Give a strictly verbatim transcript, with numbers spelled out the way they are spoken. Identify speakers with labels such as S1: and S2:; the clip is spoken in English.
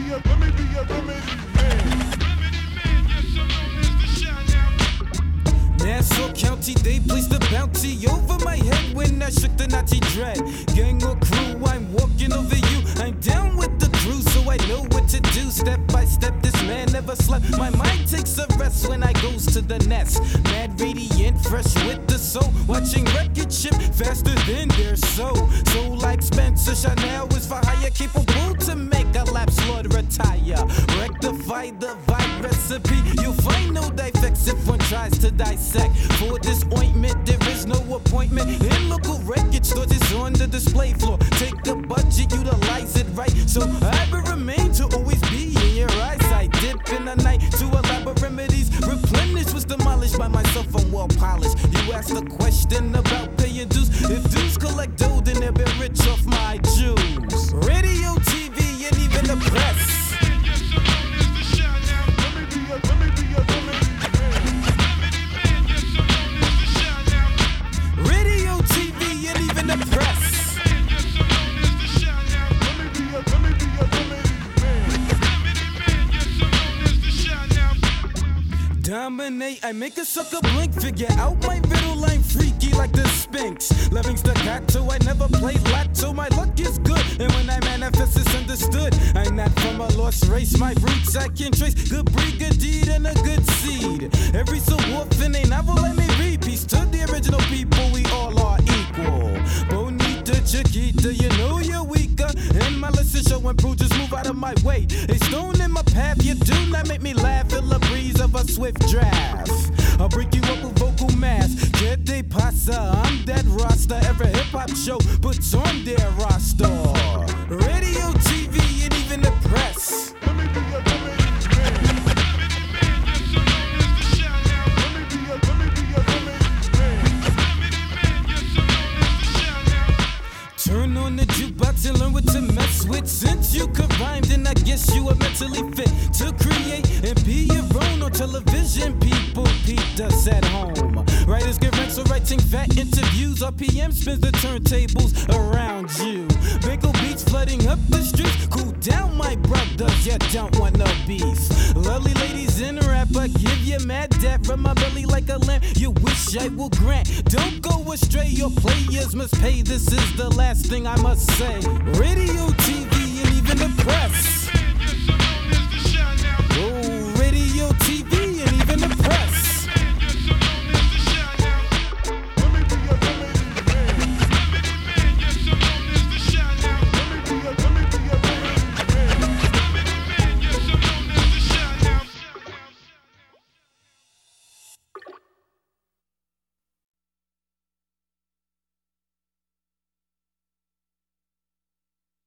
S1: be a, let me be a remedy man.
S2: Nassau County, they placed a bounty over my head when I shook the Nazi dread. Gang or crew, I'm walking over you. I'm down with the crew, so I know what to do. Step by step, this man never slept. My mind takes a rest when I goes to the nest. Mad, radiant, fresh with the soul. Watching record ship faster than their soul. So like Spencer Chanel is for hire, capable to make a lapse Lord retire. Rectify the vibe recipe. You'll find no defects if one tries to dissect. For this ointment, there is no appointment. In local record stores, it's on the display floor. Take the budget, utilize it right. So I will remain to always be in your eyesight. Dip in the night to elaborate remedies. Replenish was demolished by myself, I'm well polished. You asked a question about paying dues. If dues collect dough, then they'll be rich off my Jews. Radio, T V, and even the press. Dominate, I make a sucker blink. Figure out my riddle, I'm freaky like the Sphinx. Loving staccato, I never play lotto. My luck is good, and when I manifest, it's understood. I'm not from a lost race, my roots I can trace. Good breed, good deed, and a good seed. Every so often, a novel I may read. Peace to the original people, we all are equal. Bonita, Chiquita, you know you're weaker. And my lesson show and prove, just move out of my way. A stone in my path, you do not make me laugh. Feel the breeze of a swift draft. I'll break you up with vocal mass. Que te pasa? I'm that roster. Every hip hop show puts on their roster. Radio, T V, and even the press.
S1: Let me be a remedy man. Let me be a, let me be a remedy man.
S2: Turn on the jukebox and learn what to mess with. Since you could rhyme, then I guess you are mentally fit to create and be your own on television. People peeped us at home. Writers get rent, so writing fat interviews. R P M spins the turntables around you. Bagel beats flooding up the streets. Cool down, my brothers, you don't want no beef. Lovely ladies in rap, I give you mad dap. Rub my belly like a lamp, you wish I will grant. Don't go astray, your players must pay. This is the last thing I must say. Radio, T V, and even the press.